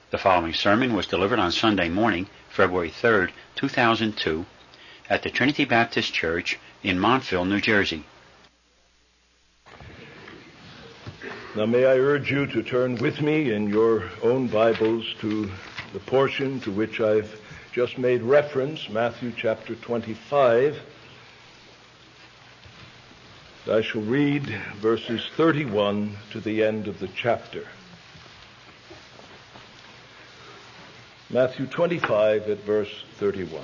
The following sermon was delivered on Sunday morning, February 3rd, 2002, at the Trinity Baptist Church in Montville, New Jersey. Now may I urge you to turn with me in your own Bibles to the portion to which I've just made reference, Matthew chapter 25. I shall read verses 31 to the end of the chapter. Matthew 25 at verse 31.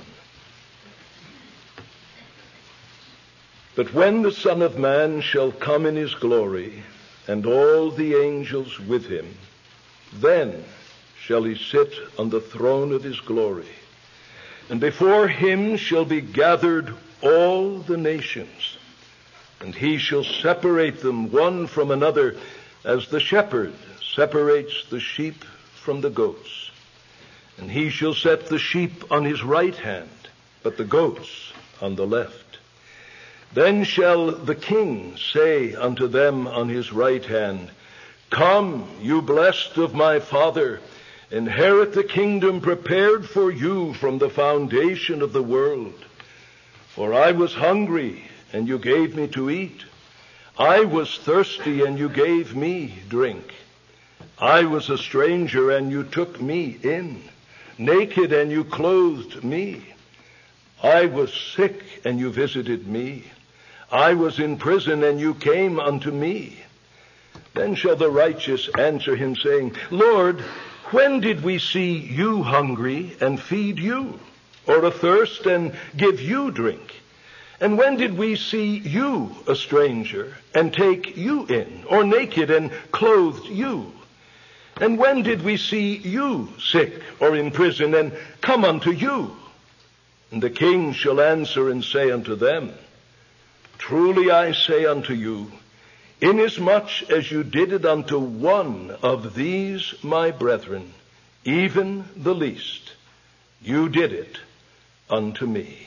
But when the Son of Man shall come in his glory, and all the angels with him, then shall he sit on the throne of his glory. And before him shall be gathered all the nations, and he shall separate them one from another, as the shepherd separates the sheep from the goats. And he shall set the sheep on his right hand, but the goats on the left. Then shall the King say unto them on his right hand, Come, you blessed of my Father, inherit the kingdom prepared for you from the foundation of the world. For I was hungry, and you gave me to eat. I was thirsty, and you gave me drink. I was a stranger, and you took me in. Naked, and you clothed me. I was sick, and you visited me. I was in prison, and you came unto me. Then shall the righteous answer him, saying, Lord, when did we see you hungry and feed you, or athirst and give you drink? And when did we see you a stranger and take you in, or naked and clothed you? And when did we see you sick or in prison and come unto you? And the King shall answer and say unto them, Truly I say unto you, inasmuch as you did it unto one of these my brethren, even the least, you did it unto me.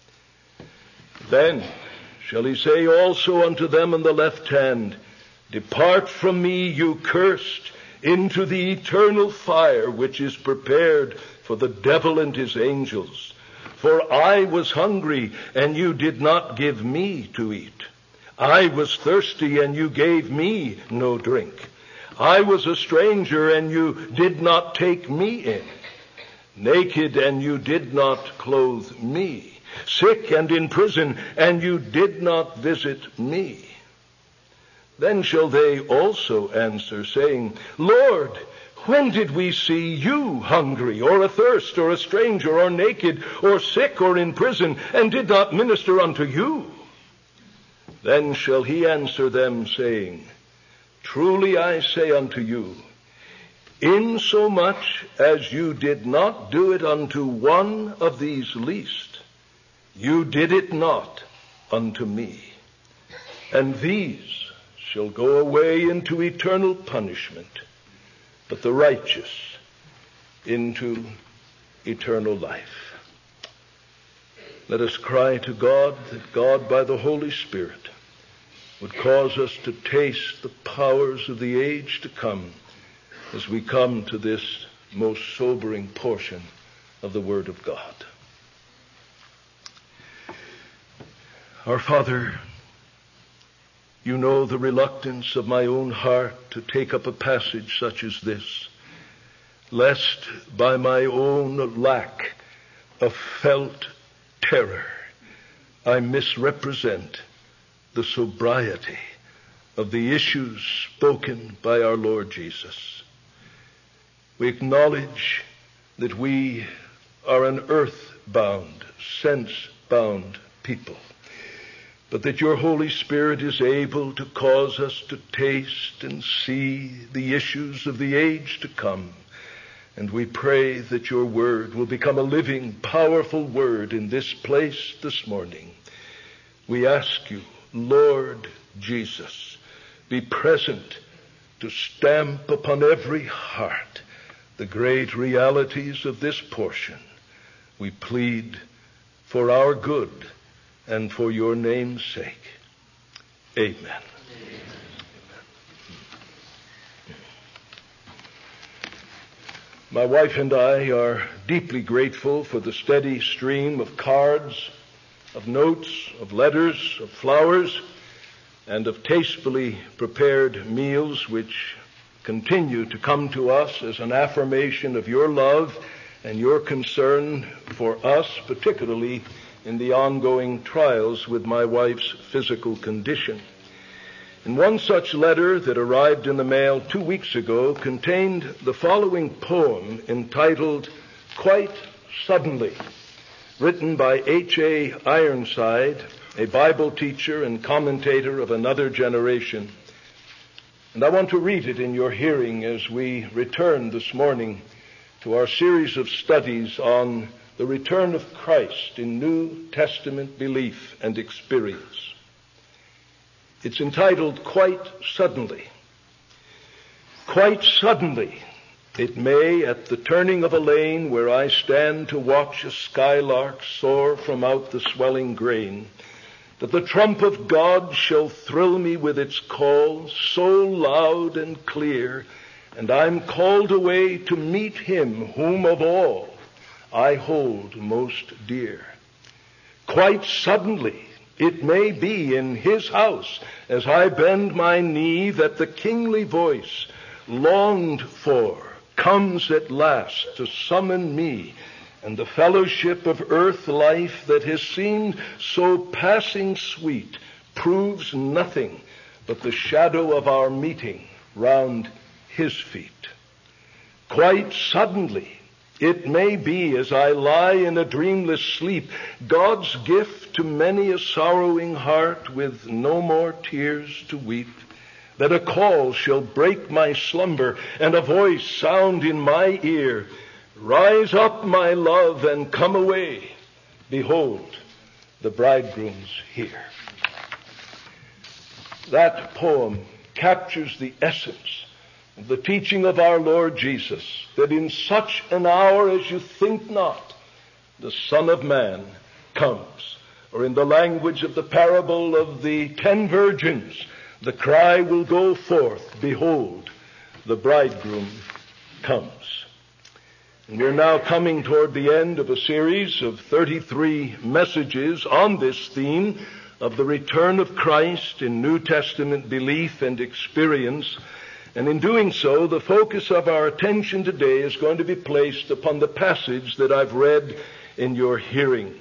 Then shall he say also unto them on the left hand, Depart from me, you cursed, into the eternal fire which is prepared for the devil and his angels. For I was hungry, and you did not give me to eat. I was thirsty, and you gave me no drink. I was a stranger, and you did not take me in. Naked, and you did not clothe me. Sick and in prison, and you did not visit me. Then shall they also answer, saying, Lord, when did we see you hungry, or athirst, or a stranger, or naked, or sick, or in prison, and did not minister unto you? Then shall he answer them, saying, Truly I say unto you, insomuch as you did not do it unto one of these least, you did it not unto me. And these shall go away into eternal punishment, but the righteous into eternal life. Let us cry to God that God, by the Holy Spirit, would cause us to taste the powers of the age to come as we come to this most sobering portion of the Word of God. Our Father, you know the reluctance of my own heart to take up a passage such as this, lest by my own lack of felt terror I misrepresent the sobriety of the issues spoken by our Lord Jesus. We acknowledge that we are an earth-bound, sense-bound people, but that your Holy Spirit is able to cause us to taste and see the issues of the age to come. And we pray that your word will become a living, powerful word in this place this morning. We ask you, Lord Jesus, be present to stamp upon every heart the great realities of this portion. We plead for our good and for your name's sake. Amen. Amen. My wife and I are deeply grateful for the steady stream of cards, of notes, of letters, of flowers, and of tastefully prepared meals which continue to come to us as an affirmation of your love and your concern for us, particularly in the ongoing trials with my wife's physical condition. And one such letter that arrived in the mail 2 weeks ago contained the following poem entitled "Quite Suddenly," written by H.A. Ironside, a Bible teacher and commentator of another generation. And I want to read it in your hearing as we return this morning to our series of studies on the return of Christ in New Testament belief and experience. It's entitled "Quite Suddenly." Quite suddenly, it may, at the turning of a lane where I stand to watch a skylark soar from out the swelling grain, that the trump of God shall thrill me with its call, so loud and clear, and I'm called away to meet him whom of all I hold most dear. Quite suddenly, it may be in his house, as I bend my knee, that the kingly voice, longed for, comes at last to summon me, and the fellowship of earth life that has seemed so passing sweet proves nothing but the shadow of our meeting round his feet. Quite suddenly, it may be, as I lie in a dreamless sleep, God's gift to many a sorrowing heart with no more tears to weep, that a call shall break my slumber and a voice sound in my ear, "Rise up, my love, and come away. Behold, the bridegroom's here." That poem captures the essence of the teaching of our Lord Jesus, that in such an hour as you think not, the Son of Man comes. Or in the language of the parable of the 10 virgins, the cry will go forth, "Behold, the bridegroom comes." And we're now coming toward the end of a series of 33 messages on this theme of the return of Christ in New Testament belief and experience. And in doing so, the focus of our attention today is going to be placed upon the passage that I've read in your hearing.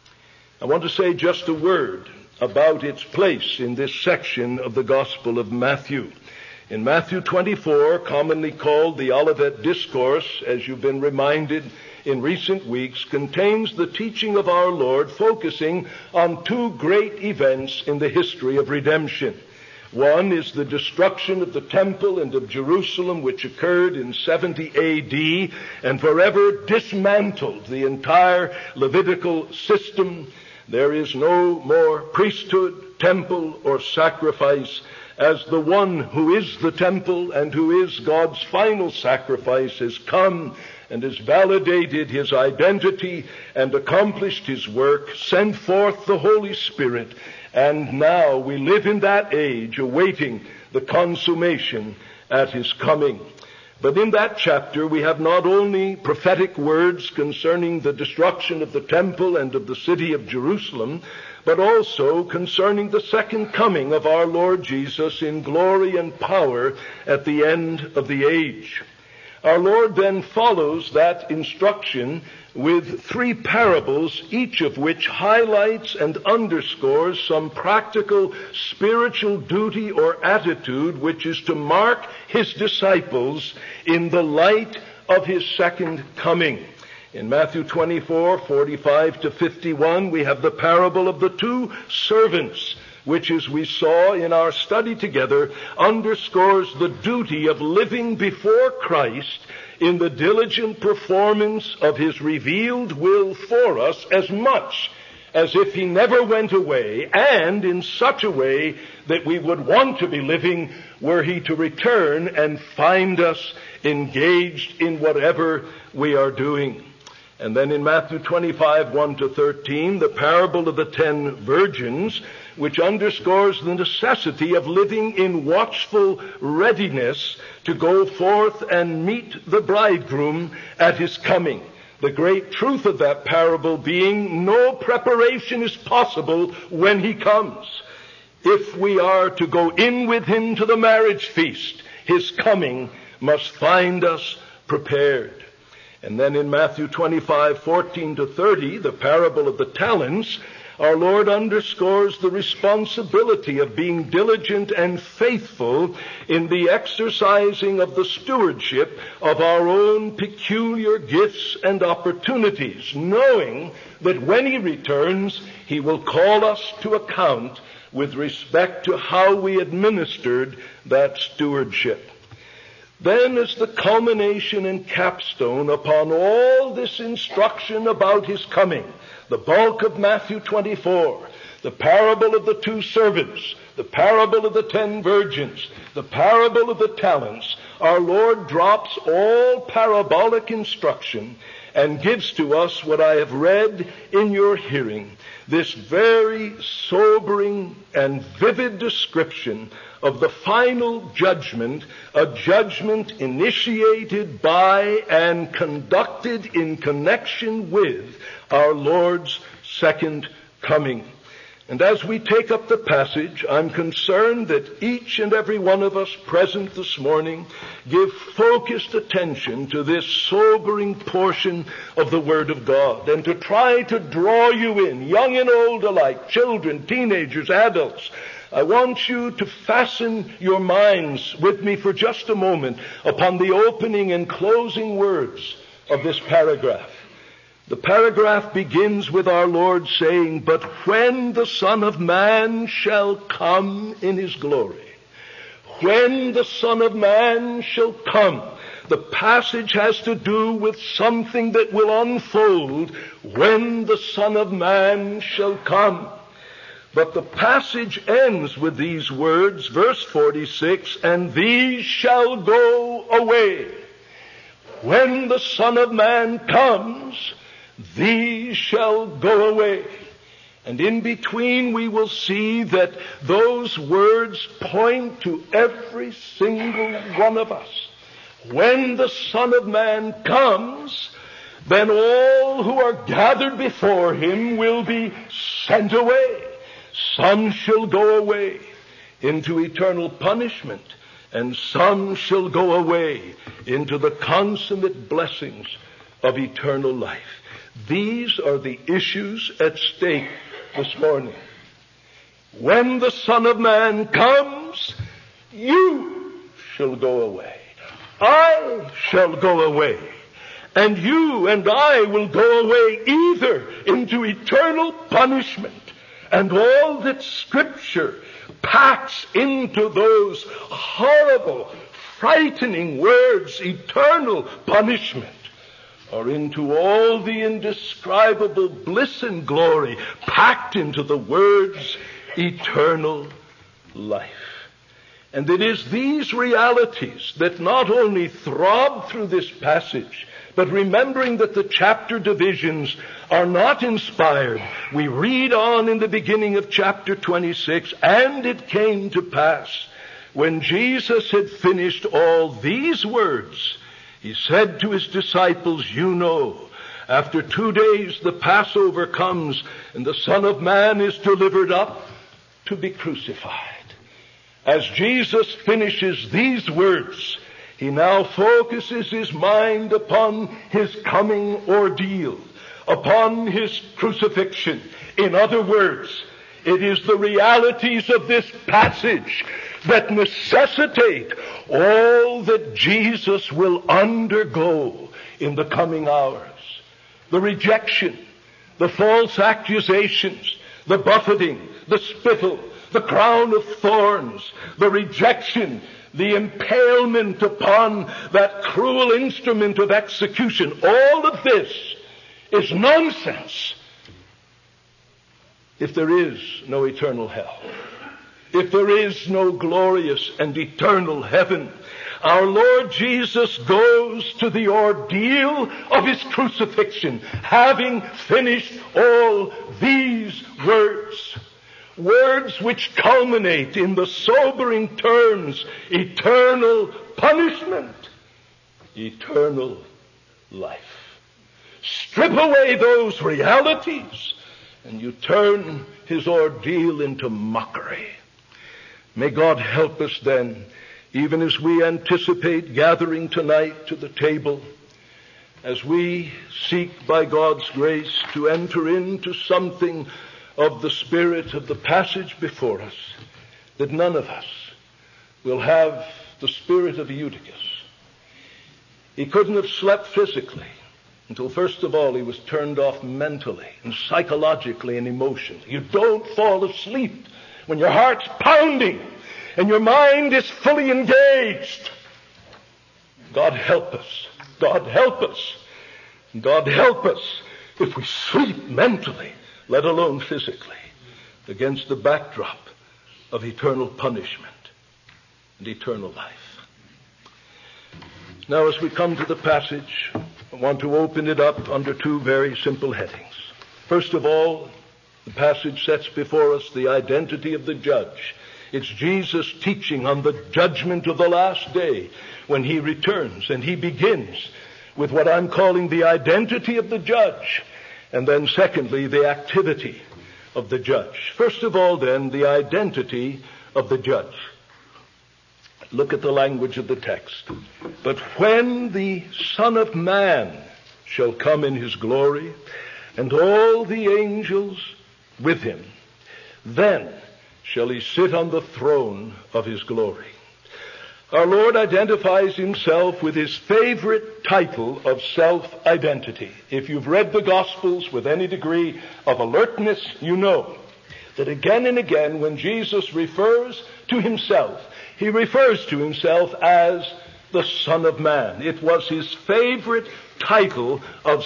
I want to say just a word about its place in this section of the Gospel of Matthew. In Matthew 24, commonly called the Olivet Discourse, as you've been reminded in recent weeks, contains the teaching of our Lord focusing on 2 great events in the history of redemption. One is the destruction of the temple and of Jerusalem, which occurred in 70 A.D. and forever dismantled the entire Levitical system. There is no more priesthood, temple, or sacrifice, as the one who is the temple and who is God's final sacrifice has come and has validated his identity and accomplished his work, sent forth the Holy Spirit, and now we live in that age awaiting the consummation at his coming. But in that chapter we have not only prophetic words concerning the destruction of the temple and of the city of Jerusalem, but also concerning the second coming of our Lord Jesus in glory and power at the end of the age. Our Lord then follows that instruction with 3 parables, each of which highlights and underscores some practical spiritual duty or attitude which is to mark his disciples in the light of his second coming. In Matthew 24, 45 to 51, we have the parable of the 2 servants, which, as we saw in our study together, underscores the duty of living before Christ in the diligent performance of his revealed will for us, as much as if he never went away, and in such a way that we would want to be living were he to return and find us engaged in whatever we are doing. And then in Matthew 25, 1 to 13, the parable of the 10 virgins, which underscores the necessity of living in watchful readiness to go forth and meet the bridegroom at his coming. The great truth of that parable being no preparation is possible when he comes. If we are to go in with him to the marriage feast, his coming must find us prepared. And then in Matthew 25:14-30, the parable of the talents, our Lord underscores the responsibility of being diligent and faithful in the exercising of the stewardship of our own peculiar gifts and opportunities, knowing that when he returns, he will call us to account with respect to how we administered that stewardship. Then, as the culmination and capstone upon all this instruction about his coming, the bulk of Matthew 24, the parable of the 2 servants, the parable of the 10 virgins, the parable of the talents, our Lord drops all parabolic instruction and gives to us what I have read in your hearing, this very sobering and vivid description of the final judgment, a judgment initiated by and conducted in connection with our Lord's second coming. And as we take up the passage, I'm concerned that each and every one of us present this morning give focused attention to this sobering portion of the Word of God, and to try to draw you in, young and old alike, children, teenagers, adults. I want you to fasten your minds with me for just a moment upon the opening and closing words of this paragraph. The paragraph begins with our Lord saying, "But when the Son of Man shall come in his glory." When the Son of Man shall come. The passage has to do with something that will unfold when the Son of Man shall come. But the passage ends with these words, verse 46, "And these shall go away." When the Son of Man comes, these shall go away. And in between we will see that those words point to every single one of us. When the Son of Man comes, then all who are gathered before him will be sent away. Some shall go away into eternal punishment, and some shall go away into the consummate blessings of eternal life. These are the issues at stake this morning. When the Son of Man comes, you shall go away. I shall go away. And you and I will go away either into eternal punishment, and all that Scripture packs into those horrible, frightening words, eternal punishment, or into all the indescribable bliss and glory packed into the words eternal life. And it is these realities that not only throb through this passage, but remembering that the chapter divisions are not inspired, we read on in the beginning of chapter 26, "And it came to pass, when Jesus had finished all these words, he said to his disciples, you know, after 2 days the Passover comes, and the Son of Man is delivered up to be crucified." As Jesus finishes these words, he now focuses his mind upon his coming ordeal, upon his crucifixion. In other words, it is the realities of this passage that necessitate all that Jesus will undergo in the coming hours. The rejection, the false accusations, the buffeting, the spittle, the crown of thorns, the rejection, the impalement upon that cruel instrument of execution. All of this is nonsense if there is no eternal hell, if there is no glorious and eternal heaven. Our Lord Jesus goes to the ordeal of his crucifixion, having finished all these words. Words which culminate in the sobering terms, eternal punishment, eternal life. Strip away those realities, and you turn his ordeal into mockery. May God help us then, even as we anticipate gathering tonight to the table, as we seek by God's grace to enter into something of the spirit of the passage before us, that none of us will have the spirit of Eutychus. He couldn't have slept physically until first of all he was turned off mentally and psychologically and emotionally. You don't fall asleep when your heart's pounding and your mind is fully engaged. God help us. God help us. God help us if we sleep mentally, let alone physically, against the backdrop of eternal punishment and eternal life. Now, as we come to the passage, I want to open it up under two very simple headings. First of all, the passage sets before us the identity of the judge. It's Jesus teaching on the judgment of the last day when he returns, and he begins with what I'm calling the identity of the judge, and then secondly, the activity of the judge. First of all, then, the identity of the judge. Look at the language of the text. But when the Son of Man shall come in his glory, and all the angels with him, then shall he sit on the throne of his glory. Our Lord identifies himself with his favorite title of self-identity. If you've read the Gospels with any degree of alertness, you know that again and again when Jesus refers to himself, he refers to himself as the Son of Man. It was his favorite title of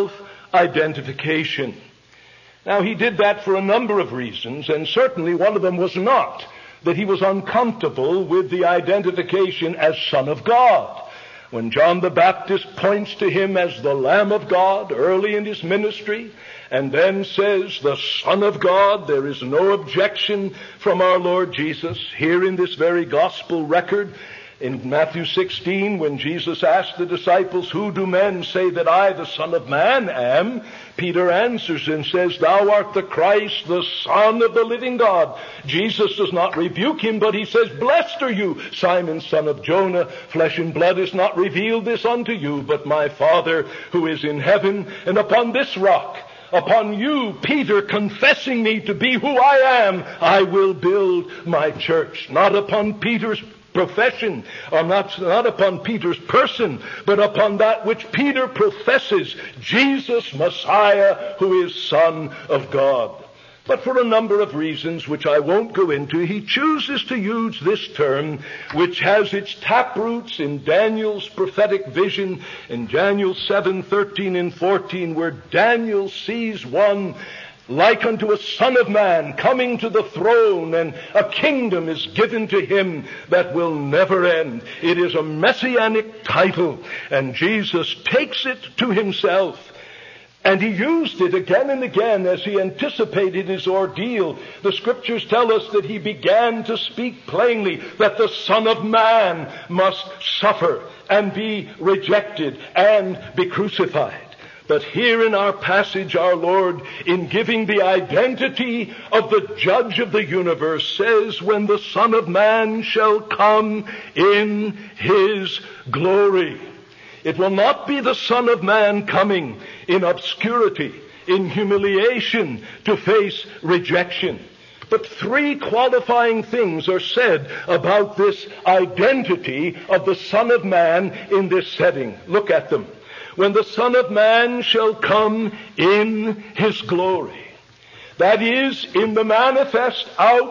self-identification. Now, he did that for a number of reasons, and certainly one of them was not that he was uncomfortable with the identification as Son of God. When John the Baptist points to him as the Lamb of God early in his ministry, and then says the Son of God, there is no objection from our Lord Jesus. Here in this very gospel record, in Matthew 16, when Jesus asked the disciples, "Who do men say that I, the Son of Man, am?" Peter answers and says, "Thou art the Christ, the Son of the living God." Jesus does not rebuke him, but he says, "Blessed are you, Simon, son of Jonah. Flesh and blood has not revealed this unto you, but my Father who is in heaven. And upon this rock, upon you, Peter, confessing me to be who I am, I will build my church." Not upon Peter's profession, or not upon Peter's person, but upon that which Peter professes, Jesus Messiah, who is Son of God. But for a number of reasons which I won't go into, he chooses to use this term, which has its taproots in Daniel's prophetic vision in Daniel 7:13 and 14, where Daniel sees one like unto a son of man coming to the throne, and a kingdom is given to him that will never end. It is a messianic title, and Jesus takes it to himself. And he used it again and again as he anticipated his ordeal. The scriptures tell us that he began to speak plainly that the Son of Man must suffer and be rejected and be crucified. But here in our passage, our Lord, in giving the identity of the judge of the universe, says, when the Son of Man shall come in his glory. It will not be the Son of Man coming in obscurity, in humiliation, to face rejection. But three qualifying things are said about this identity of the Son of Man in this setting. Look at them. When the Son of Man shall come in his glory. That is, in the manifest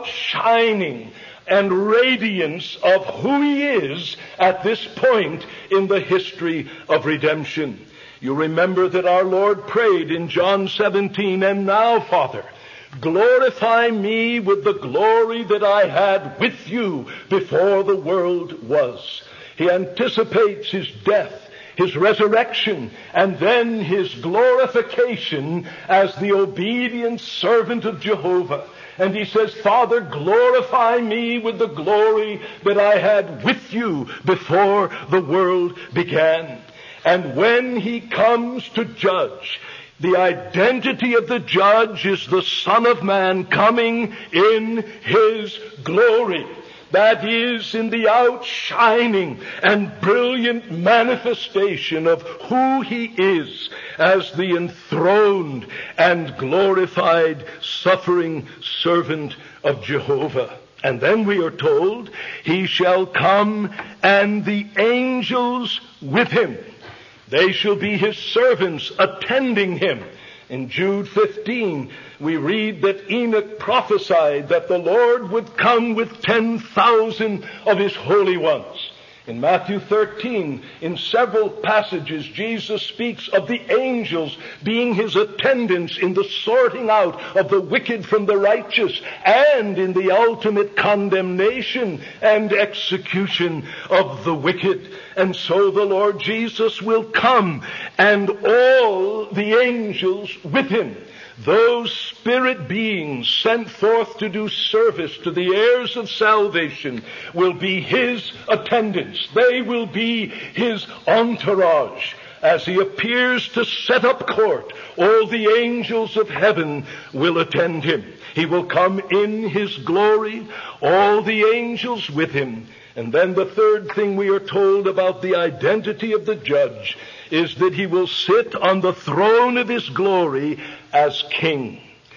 outshining and radiance of who he is at this point in the history of redemption. You remember that our Lord prayed in John 17, "And now, Father, glorify me with the glory that I had with you before the world was." He anticipates his death. his resurrection, and then his glorification as the obedient servant of Jehovah. And he says, Father, glorify me with the glory that I had with you before the world began. And when he comes to judge, the identity of the judge is the Son of Man coming in his glory. That is, in the outshining and brilliant manifestation of who he is as the enthroned and glorified suffering servant of Jehovah. And then we are told, he shall come and the angels with him. They shall be his servants attending him. In Jude 15, we read that Enoch prophesied that the Lord would come with 10,000 of his holy ones. In Matthew 13, in several passages, Jesus speaks of the angels being his attendants in the sorting out of the wicked from the righteous and in the ultimate condemnation and execution of the wicked. And so the Lord Jesus will come, and all the angels with him. Those spirit beings sent forth to do service to the heirs of salvation will be his attendants. They will be his entourage. As he appears to set up court, all the angels of heaven will attend him. He will come in his glory, all the angels with him. And then the third thing we are told about the identity of the judge is that he will sit on the throne of his glory as king.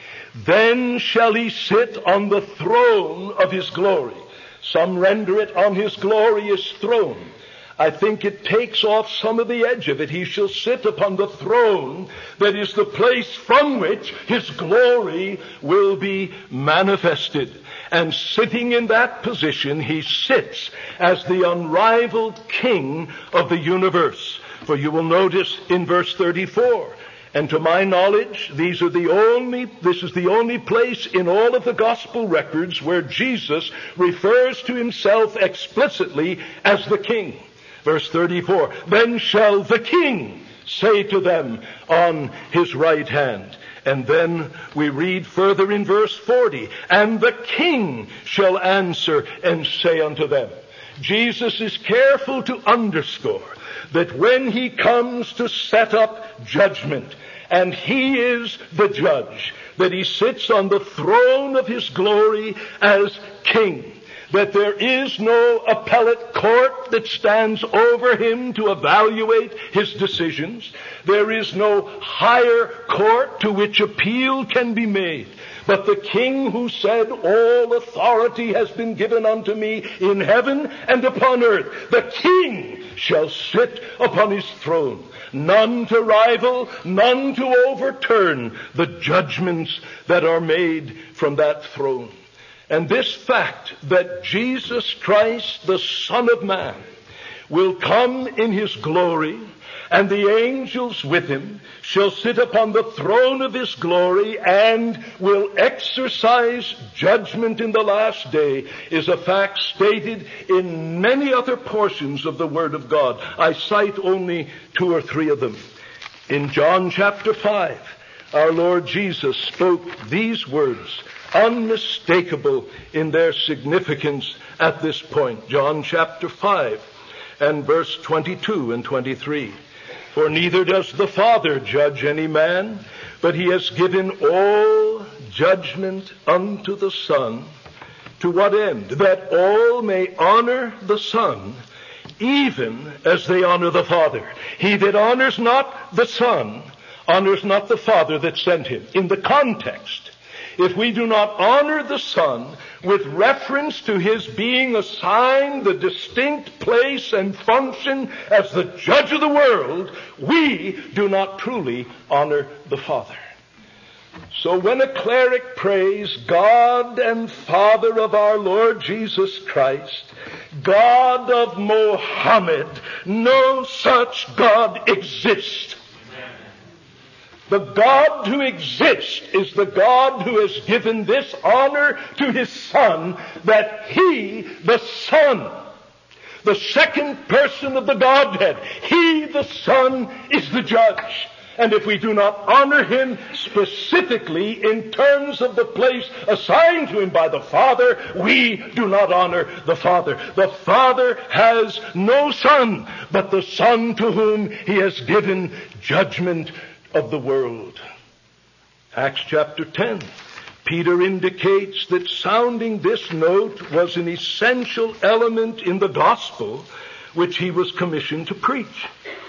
Then shall he sit on the throne of his glory. Some render it on his glorious throne. I think it takes off some of the edge of it. He shall sit upon the throne that is the place from which his glory will be manifested. And sitting in that position, he sits as the unrivaled king of the universe. For you will notice in verse 34, and to my knowledge, this is the only place in all of the gospel records where Jesus refers to himself explicitly as the king. Verse 34, then shall the king say to them on his right hand. And then we read further in verse 40, and the king shall answer and say unto them. Jesus is careful to underscore that when he comes to set up judgment, and he is the judge, that he sits on the throne of his glory as king, that there is no appellate court that stands over him to evaluate his decisions. There is no higher court to which appeal can be made. But the king who said, all authority has been given unto me in heaven and upon earth, the king shall sit upon his throne. None to rival, none to overturn the judgments that are made from that throne. And this fact that Jesus Christ, the Son of Man, will come in his glory, and the angels with him shall sit upon the throne of his glory and will exercise judgment in the last day, is a fact stated in many other portions of the Word of God. I cite only 2 or 3 of them. In John chapter 5, our Lord Jesus spoke these words, unmistakable in their significance at this point. John chapter 5 and verse 22 and 23. For neither does the Father judge any man, but he has given all judgment unto the Son. To what end? That all may honor the Son, even as they honor the Father. He that honors not the Son, honors not the Father that sent him. In the context, if we do not honor the Son with reference to his being assigned the distinct place and function as the judge of the world, we do not truly honor the Father. So when a cleric prays, God and Father of our Lord Jesus Christ, God of Mohammed, no such God exists. The God who exists is the God who has given this honor to his Son, that he, the Son, the second person of the Godhead. He, the Son, is the judge. And if we do not honor him specifically in terms of the place assigned to him by the Father, we do not honor the Father. The Father has no Son, but the Son to whom he has given judgment of the world. Acts chapter 10. Peter indicates that sounding this note was an essential element in the gospel which he was commissioned to preach.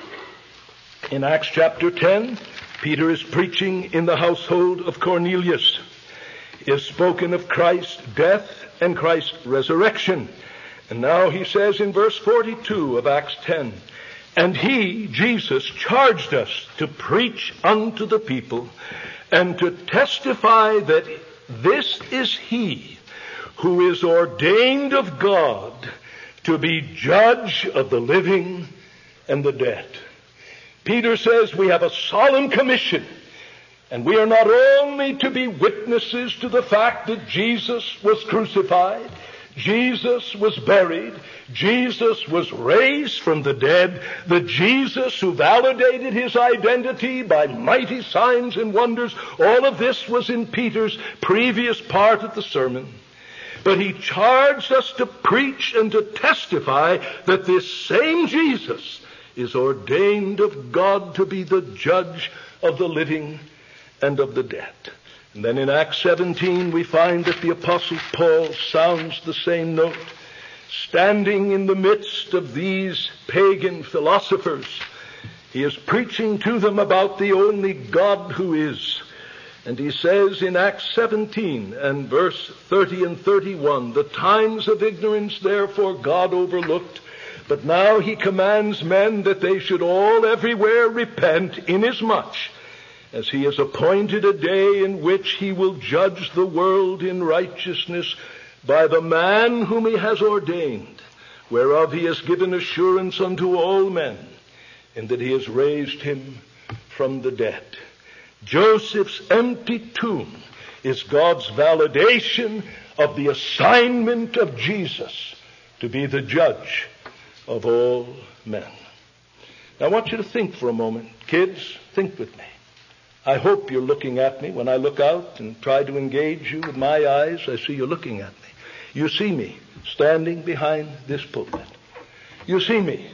In Acts chapter 10, Peter is preaching in the household of Cornelius. He has spoken of Christ's death and Christ's resurrection. And now he says in verse 42 of Acts 10, "And he, Jesus, charged us to preach unto the people and to testify that this is he who is ordained of God to be judge of the living and the dead." Peter says we have a solemn commission, and we are not only to be witnesses to the fact that Jesus was crucified, Jesus was buried, Jesus was raised from the dead, the Jesus who validated his identity by mighty signs and wonders. All of this was in Peter's previous part of the sermon. But he charged us to preach and to testify that this same Jesus is ordained of God to be the judge of the living and of the dead. And then in Acts 17 we find that the Apostle Paul sounds the same note. Standing in the midst of these pagan philosophers, he is preaching to them about the only God who is. And he says in Acts 17 and verse 30 and 31, "The times of ignorance therefore God overlooked, but now he commands men that they should all everywhere repent, inasmuch as he has appointed a day in which he will judge the world in righteousness by the man whom he has ordained, whereof he has given assurance unto all men, in that he has raised him from the dead." Joseph's empty tomb is God's validation of the assignment of Jesus to be the judge of all men. Now I want you to think for a moment. Kids, think with me. I hope you're looking at me. When I look out and try to engage you with my eyes, I see you looking at me. You see me standing behind this pulpit. You see me,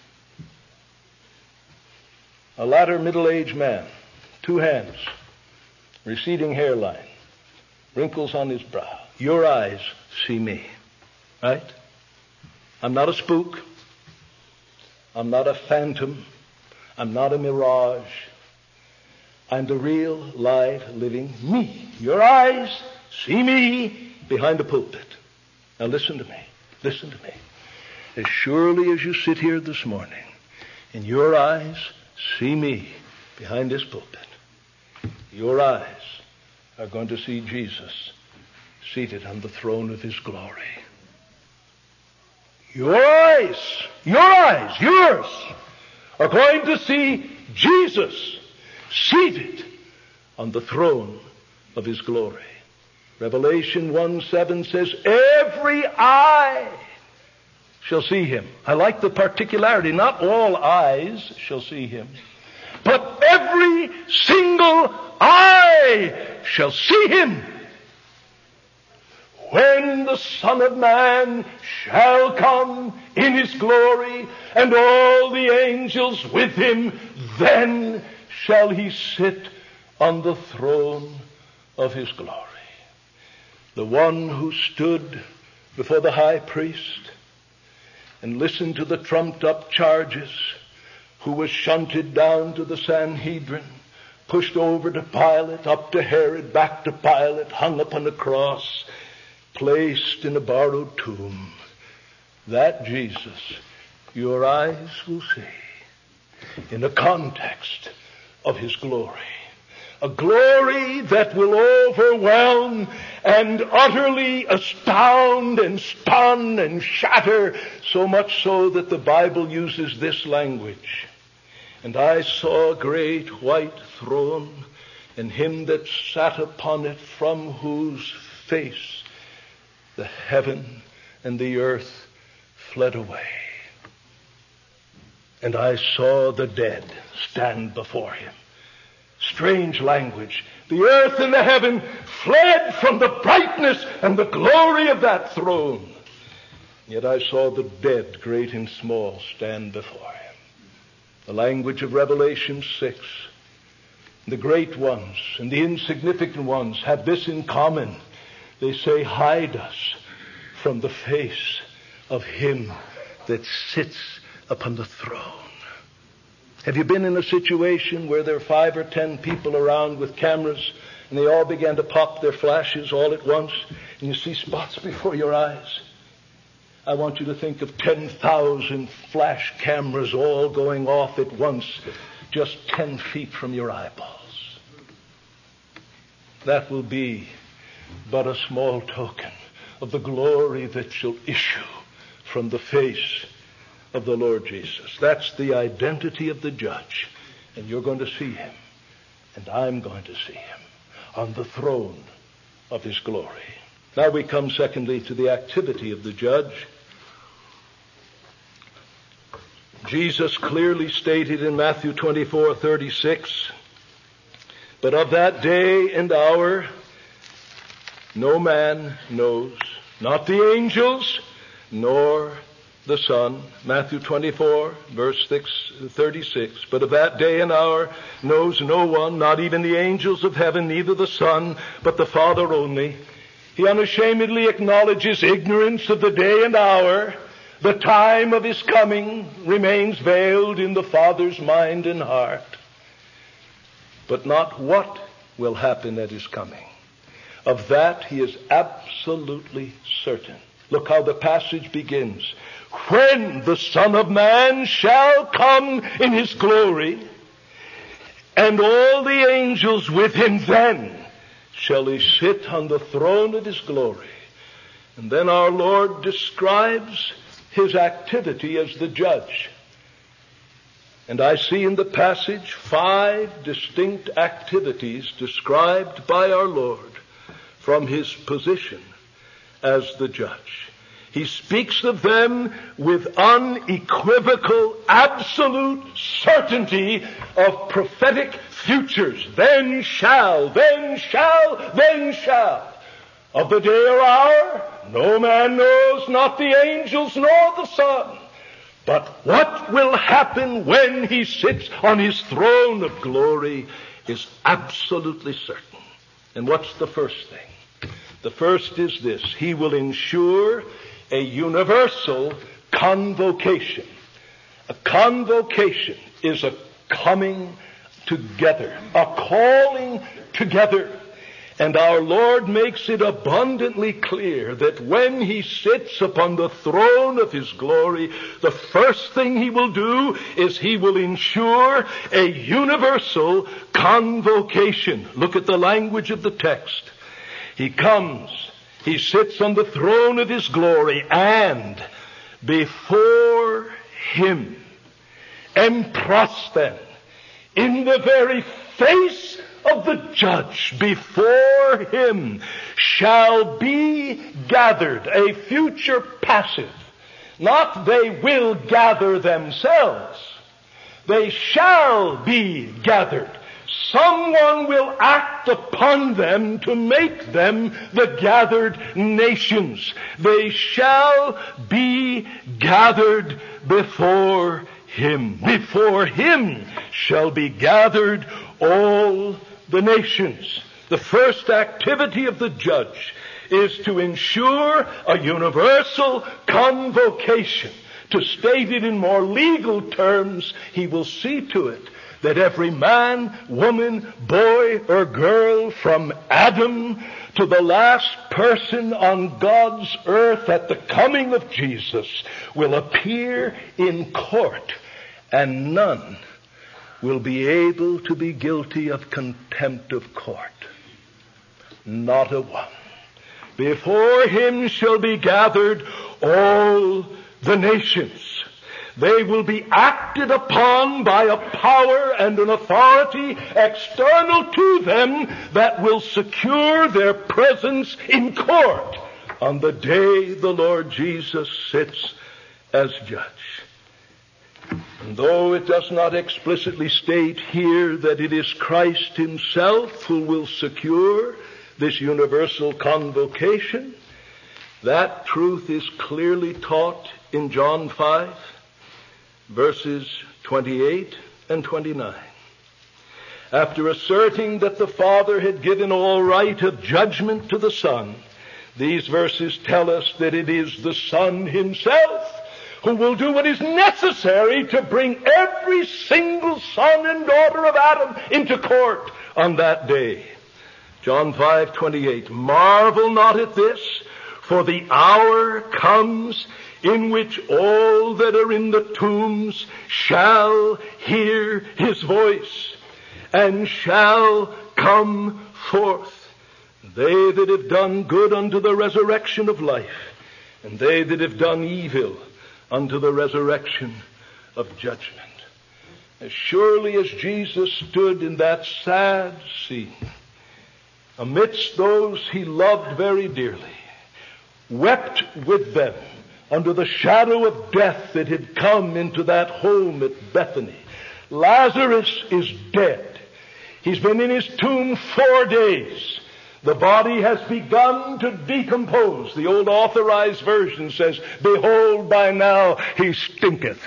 a latter middle-aged man, 2 hands, receding hairline, wrinkles on his brow. Your eyes see me, right? I'm not a spook. I'm not a phantom. I'm not a mirage. I'm the real, live, living me. Your eyes see me behind the pulpit. Now listen to me. Listen to me. As surely as you sit here this morning, and your eyes see me behind this pulpit, your eyes are going to see Jesus seated on the throne of his glory. Yours are going to see Jesus seated on the throne of his glory. Revelation 1:7 says, every eye shall see him. I like the particularity. Not all eyes shall see him, but every single eye shall see him. When the Son of Man shall come in his glory, and all the angels with him, then shall he sit on the throne of his glory. The one who stood before the high priest and listened to the trumped-up charges, who was shunted down to the Sanhedrin, pushed over to Pilate, up to Herod, back to Pilate, hung upon a cross, placed in a borrowed tomb. That Jesus, your eyes will see in the context of his glory. A glory that will overwhelm and utterly astound and stun and shatter, so much so that the Bible uses this language. And I saw a great white throne, and him that sat upon it, from whose face the heaven and the earth fled away. And I saw the dead stand before him. Strange language. The earth and the heaven fled from the brightness and the glory of that throne. Yet I saw the dead, great and small, stand before him. The language of Revelation 6. The great ones and the insignificant ones have this in common. They say, hide us from the face of him that sits upon the throne. Have you been in a situation where there are 5 or 10 people around with cameras and they all began to pop their flashes all at once and you see spots before your eyes? I want you to think of 10,000 flash cameras all going off at once, just 10 feet from your eyeballs. That will be but a small token of the glory that shall issue from the face of the Lord Jesus. That's the identity of the judge. And you're going to see him. And I'm going to see him on the throne of his glory. Now we come secondly to the activity of the judge. Jesus clearly stated in Matthew 24:36, but of that day and hour no man knows, not the angels, nor the Son. Matthew 24, verse 36. But of that day and hour knows no one, not even the angels of heaven, neither the Son, but the Father only. He unashamedly acknowledges ignorance of the day and hour. The time of his coming remains veiled in the Father's mind and heart. But not what will happen at his coming. Of that he is absolutely certain. Look how the passage begins. When the Son of Man shall come in his glory, and all the angels with him, then shall he sit on the throne of his glory. And then our Lord describes his activity as the judge. And I see in the passage 5 distinct activities described by our Lord from his position as the judge. He speaks of them with unequivocal, absolute certainty of prophetic futures. Then shall. Of the day or hour, no man knows, not the angels nor the Son. But what will happen when he sits on his throne of glory is absolutely certain. And what's the first thing? The first is this. He will ensure a universal convocation. A convocation is a coming together, a calling together. And our Lord makes it abundantly clear that when he sits upon the throne of his glory, the first thing he will do is he will ensure a universal convocation. Look at the language of the text. He comes, he sits on the throne of his glory, and before him, emprosthen, in the very face of the judge, before him shall be gathered, a future passive. Not they will gather themselves. They shall be gathered. Someone will act upon them to make them the gathered nations. They shall be gathered before him. Before him shall be gathered all the nations. The first activity of the judge is to ensure a universal convocation. To state it in more legal terms, he will see to it that every man, woman, boy, or girl, from Adam to the last person on God's earth at the coming of Jesus, will appear in court, and none will be able to be guilty of contempt of court. Not a one. Before him shall be gathered all the nations. They will be acted upon by a power and an authority external to them that will secure their presence in court on the day the Lord Jesus sits as judge. And though it does not explicitly state here that it is Christ himself who will secure this universal convocation, that truth is clearly taught in John 5, verses 28 and 29. After asserting that the Father had given all right of judgment to the Son, these verses tell us that it is the Son himself who will do what is necessary to bring every single son and daughter of Adam into court on that day. John 5:28, marvel not at this, for the hour comes in which all that are in the tombs shall hear his voice, and shall come forth. They that have done good unto the resurrection of life, and they that have done evil unto the resurrection of judgment. As surely as Jesus stood in that sad scene, amidst those he loved very dearly, wept with them under the shadow of death that had come into that home at Bethany. Lazarus is dead. He's been in his tomb 4 days. The body has begun to decompose. The old Authorized Version says, behold, by now he stinketh.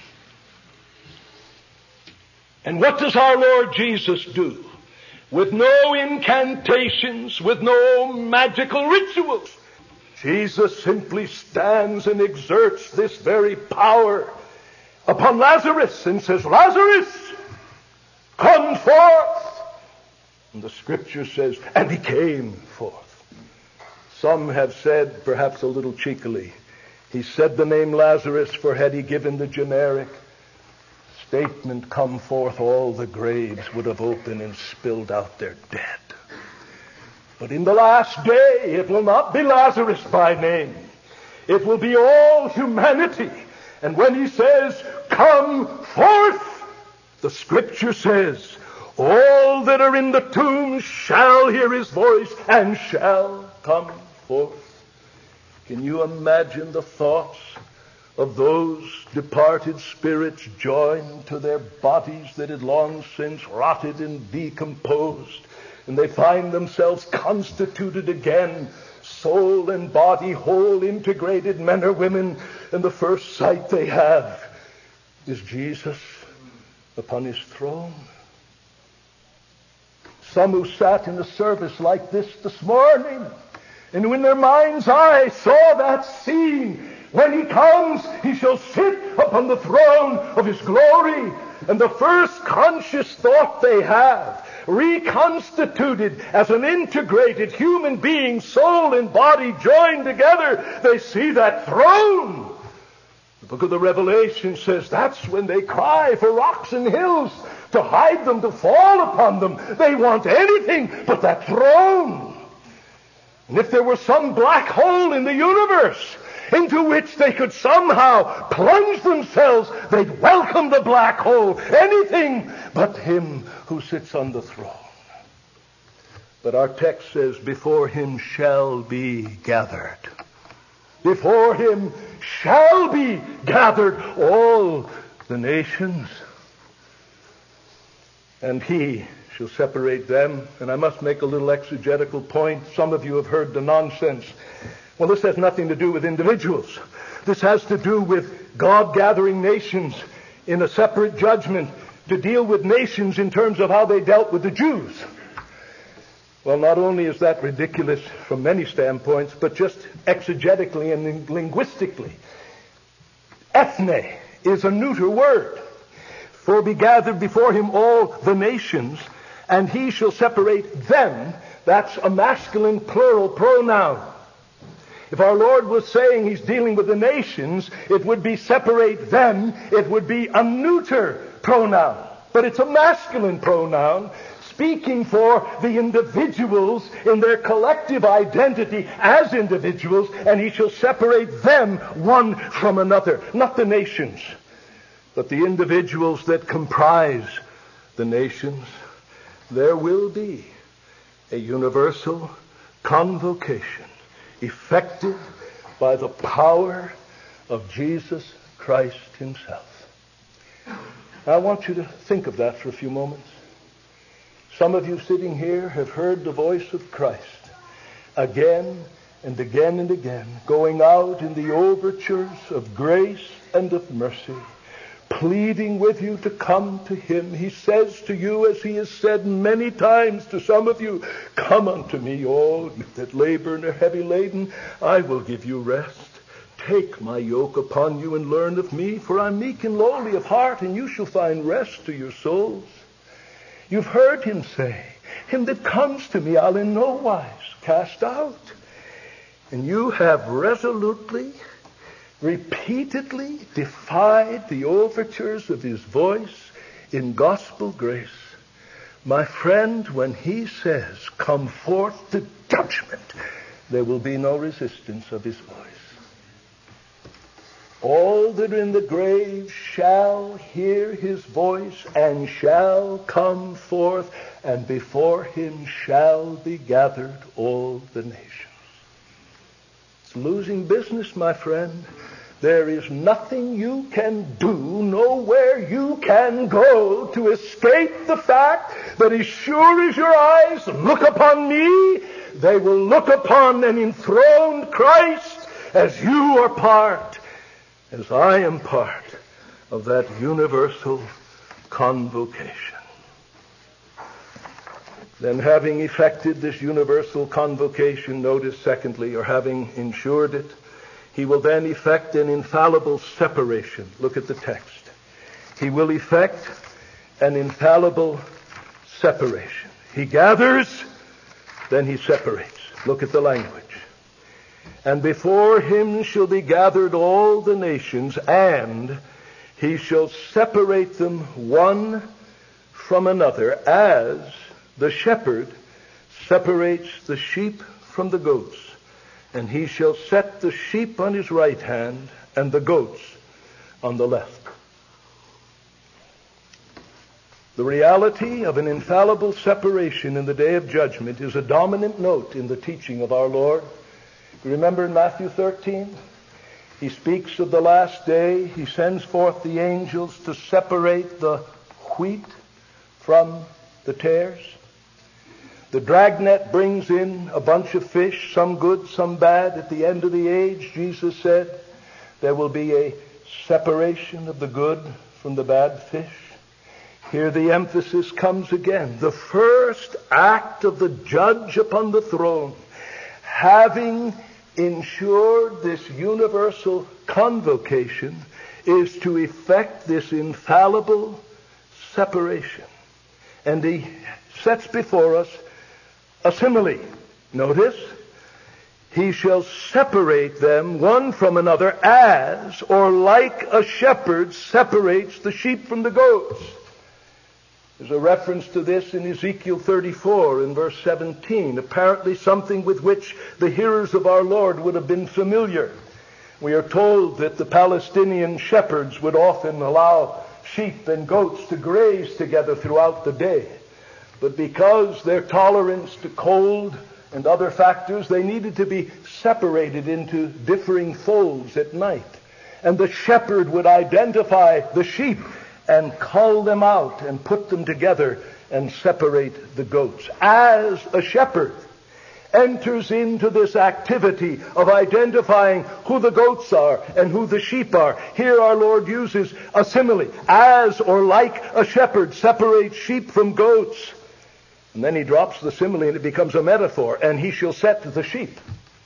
And what does our Lord Jesus do? With no incantations, with no magical rituals, Jesus simply stands and exerts this very power upon Lazarus and says, Lazarus, come forth. And the Scripture says, and he came forth. Some have said, perhaps a little cheekily, he said the name Lazarus, for had he given the generic statement, come forth, all the graves would have opened and spilled out their dead. But in the last day, it will not be Lazarus by name. It will be all humanity. And when he says, come forth, the Scripture says, all that are in the tombs shall hear his voice and shall come forth. Can you imagine the thoughts of those departed spirits joined to their bodies that had long since rotted and decomposed, and they find themselves constituted again, soul and body, whole, integrated men or women, and the first sight they have is Jesus upon his throne? Some who sat in a service like this morning, and who in their mind's eye saw that scene, when he comes, he shall sit upon the throne of his glory. And the first conscious thought they have, reconstituted as an integrated human being, soul and body joined together, they see that throne. The book of the Revelation says that's when they cry for rocks and hills to hide them, to fall upon them. They want anything but that throne. And if there were some black hole in the universe into which they could somehow plunge themselves, they'd welcome the black hole. Anything but him who sits on the throne. But our text says, before him shall be gathered. Before him shall be gathered all the nations. And he shall separate them. And I must make a little exegetical point. Some of you have heard the nonsense. Well, this has nothing to do with individuals. This has to do with God gathering nations in a separate judgment to deal with nations in terms of how they dealt with the Jews. Well, not only is that ridiculous from many standpoints, but just exegetically and linguistically. Ethne is a neuter word. For be gathered before him all the nations, and he shall separate them. That's a masculine plural pronoun. If our Lord was saying he's dealing with the nations, it would be separate them. It would be a neuter pronoun. But it's a masculine pronoun, speaking for the individuals in their collective identity as individuals, and he shall separate them one from another. Not the nations, but the individuals that comprise the nations. There will be a universal convocation effected by the power of Jesus Christ himself. I want you to think of that for a few moments. Some of you sitting here have heard the voice of Christ again and again and again, going out in the overtures of grace and of mercy, pleading with you to come to him. He says to you, as he has said many times to some of you, come unto me, all you that labor and are heavy laden, I will give you rest. Take my yoke upon you and learn of me, for I am meek and lowly of heart, and you shall find rest to your souls. You've heard him say, him that comes to me I'll in no wise cast out. And you have resolutely, repeatedly defied the overtures of his voice in gospel grace. My friend, when he says, come forth to judgment, there will be no resistance of his voice. All that are in the grave shall hear his voice and shall come forth, and before him shall be gathered all the nations. It's losing business, my friend. There is nothing you can do, nowhere you can go to escape the fact that as sure as your eyes look upon me, they will look upon an enthroned Christ, as you are part, as I am part of that universal convocation. Then, having effected this universal convocation, notice secondly, or having ensured it, he will then effect an infallible separation. Look at the text. He will effect an infallible separation. He gathers, then he separates. Look at the language. And before him shall be gathered all the nations, and he shall separate them one from another, as the shepherd separates the sheep from the goats. And he shall set the sheep on his right hand and the goats on the left. The reality of an infallible separation in the day of judgment is a dominant note in the teaching of our Lord. You remember in Matthew 13, he speaks of the last day. He sends forth the angels to separate the wheat from the tares. The dragnet brings in a bunch of fish, some good, some bad. At the end of the age, Jesus said, there will be a separation of the good from the bad fish. Here the emphasis comes again. The first act of the judge upon the throne, having ensured this universal convocation, is to effect this infallible separation. And he sets before us a simile. Notice, he shall separate them one from another as, or like a shepherd separates the sheep from the goats. There's a reference to this in Ezekiel 34 in verse 17, apparently something with which the hearers of our Lord would have been familiar. We are told that the Palestinian shepherds would often allow sheep and goats to graze together throughout the day. But because their tolerance to cold and other factors, they needed to be separated into differing folds at night. And the shepherd would identify the sheep and cull them out and put them together and separate the goats. As a shepherd enters into this activity of identifying who the goats are and who the sheep are, here our Lord uses a simile. As, or like a shepherd separates sheep from goats. And then he drops the simile and it becomes a metaphor. And he shall set the sheep.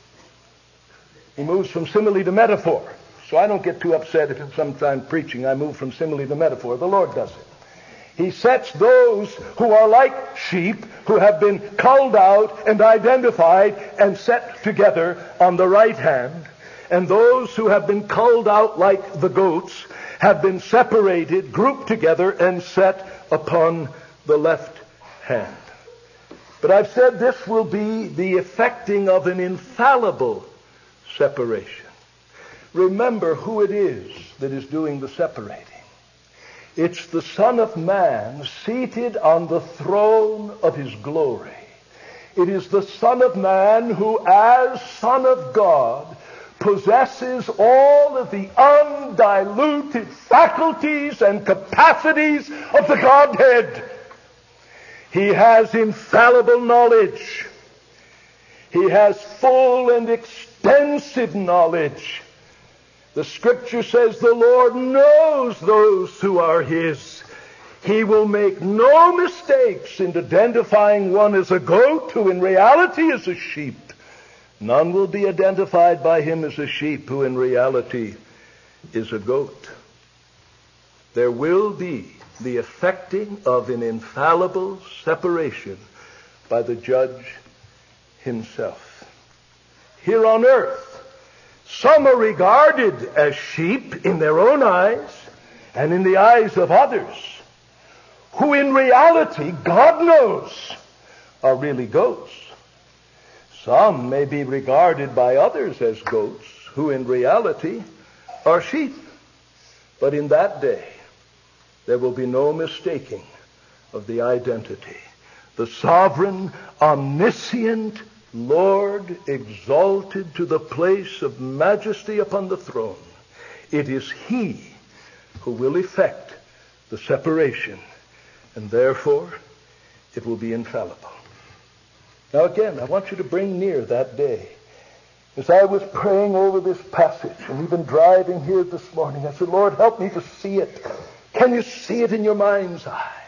He moves from simile to metaphor. So I don't get too upset if sometimes preaching I move from simile to metaphor. The Lord does it. He sets those who are like sheep, who have been culled out and identified and set together on the right hand. And those who have been culled out like the goats have been separated, grouped together, and set upon the left hand. But I've said this will be the effecting of an infallible separation. Remember who it is that is doing the separating. It's the Son of Man seated on the throne of his glory. It is the Son of Man who, as Son of God, possesses all of the undiluted faculties and capacities of the Godhead. He has infallible knowledge. He has full and extensive knowledge. The Scripture says the Lord knows those who are His. He will make no mistakes in identifying one as a goat who in reality is a sheep. None will be identified by Him as a sheep who in reality is a goat. There will be the effecting of an infallible separation by the judge himself. Here on earth, some are regarded as sheep in their own eyes and in the eyes of others, who in reality, God knows, are really goats. Some may be regarded by others as goats, who in reality are sheep. But in that day, there will be no mistaking of the identity. The sovereign, omniscient Lord, exalted to the place of majesty upon the throne, it is He who will effect the separation, and therefore it will be infallible. Now again, I want you to bring near that day. As I was praying over this passage and even driving here this morning, I said, Lord, help me to see it. Can you see it in your mind's eye?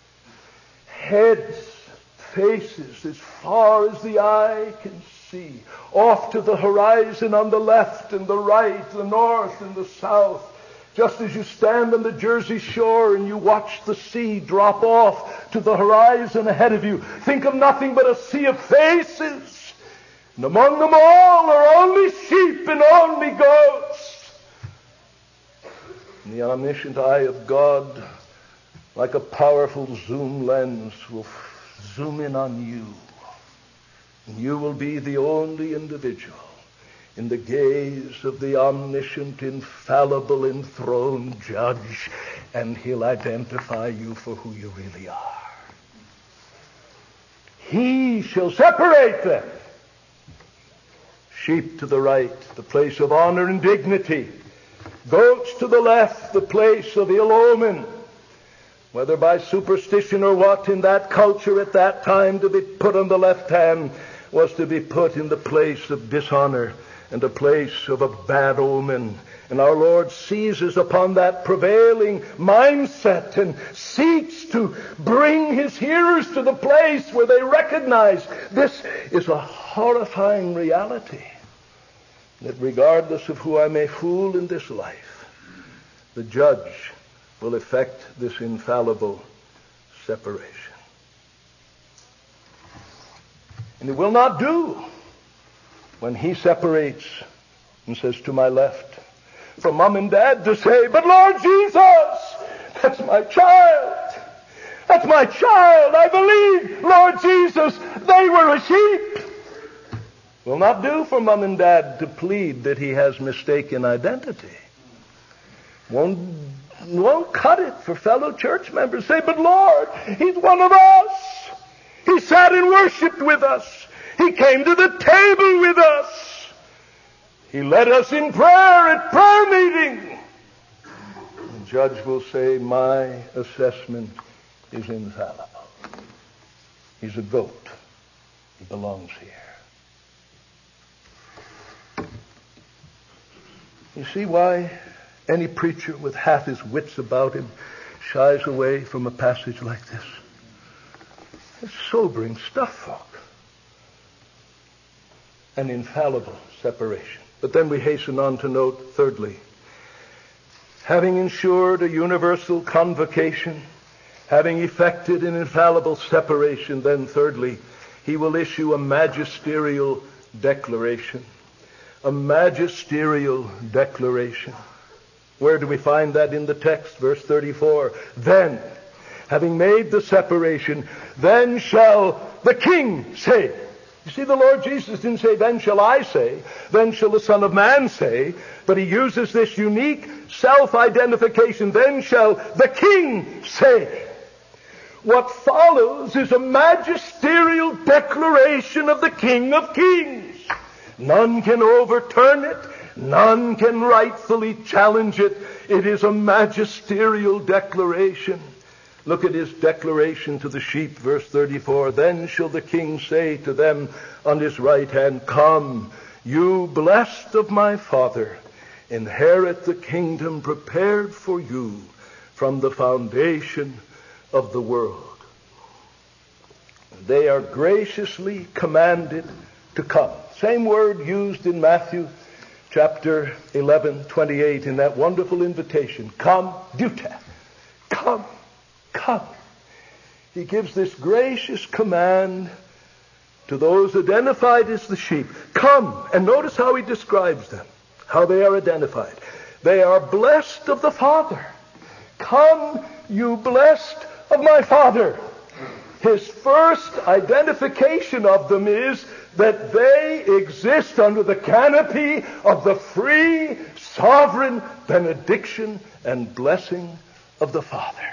Heads, faces, as far as the eye can see, off to the horizon on the left and the right, the north and the south. Just as you stand on the Jersey shore and you watch the sea drop off to the horizon ahead of you, think of nothing but a sea of faces. And among them all are only sheep and only goats. And the omniscient eye of God, like a powerful zoom lens, will zoom in on you. And you will be the only individual in the gaze of the omniscient, infallible, enthroned judge, and He'll identify you for who you really are. He shall separate them. Sheep to the right, the place of honor and dignity. Goats to the left, the place of ill omen. Whether by superstition or what, in that culture at that time, to be put on the left hand was to be put in the place of dishonor and a place of a bad omen. And our Lord seizes upon that prevailing mindset and seeks to bring His hearers to the place where they recognize this is a horrifying reality. That regardless of who I may fool in this life, the judge will effect this infallible separation. And it will not do when He separates and says to my left, for mom and dad to say, but Lord Jesus, that's my child. That's my child. I believe, Lord Jesus, they were a sheep. Will not do for mom and dad to plead that he has mistaken identity. Won't cut it for fellow church members. Say, but Lord, He's one of us. He sat and worshiped with us. He came to the table with us. He led us in prayer at prayer meeting. The judge will say, my assessment is infallible. He's a goat. He belongs here. You see why any preacher with half his wits about him shies away from a passage like this? It's sobering stuff, folk. An infallible separation. But then we hasten on to note, thirdly, having ensured a universal convocation, having effected an infallible separation, then thirdly, He will issue a magisterial declaration. A magisterial declaration. Where do we find that in the text? Verse 34. Then, having made the separation, then shall the King say. You see, the Lord Jesus didn't say, then shall I say, then shall the Son of Man say, but He uses this unique self-identification, then shall the King say. What follows is a magisterial declaration of the King of Kings. None can overturn it. None can rightfully challenge it. It is a magisterial declaration. Look at his declaration to the sheep, verse 34. Then shall the king say to them on his right hand, Come, you blessed of my Father, inherit the kingdom prepared for you from the foundation of the world. They are graciously commanded to come. Same word used in Matthew chapter 11:28 in that wonderful invitation. Come, Duta. Come, come. He gives this gracious command to those identified as the sheep. Come, and notice how he describes them, how they are identified. They are blessed of the Father. Come, you blessed of my Father. His first identification of them is that they exist under the canopy of the free, sovereign benediction and blessing of the Father.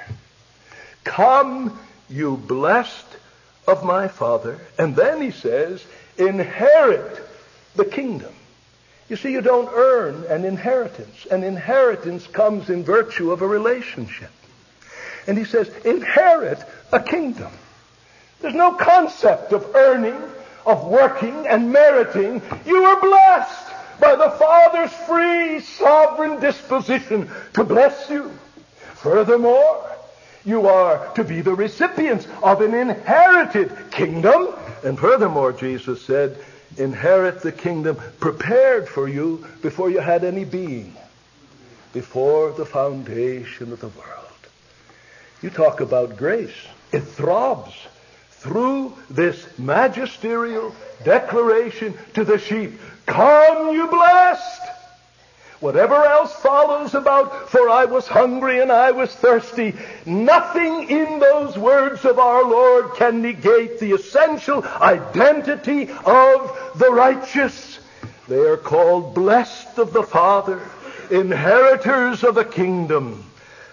Come, you blessed of my Father. And then he says, inherit the kingdom. You see, you don't earn an inheritance. An inheritance comes in virtue of a relationship. And he says, inherit a kingdom. There's no concept of earning, of working and meriting. You are blessed by the Father's free, sovereign disposition to bless you. Furthermore, you are to be the recipients of an inherited kingdom. And furthermore, Jesus said, inherit the kingdom prepared for you before you had any being, before the foundation of the world. You talk about grace. It throbs through this magisterial declaration to the sheep. Come, you blessed. Whatever else follows about, for I was hungry and I was thirsty, nothing in those words of our Lord can negate the essential identity of the righteous. They are called blessed of the Father, inheritors of a kingdom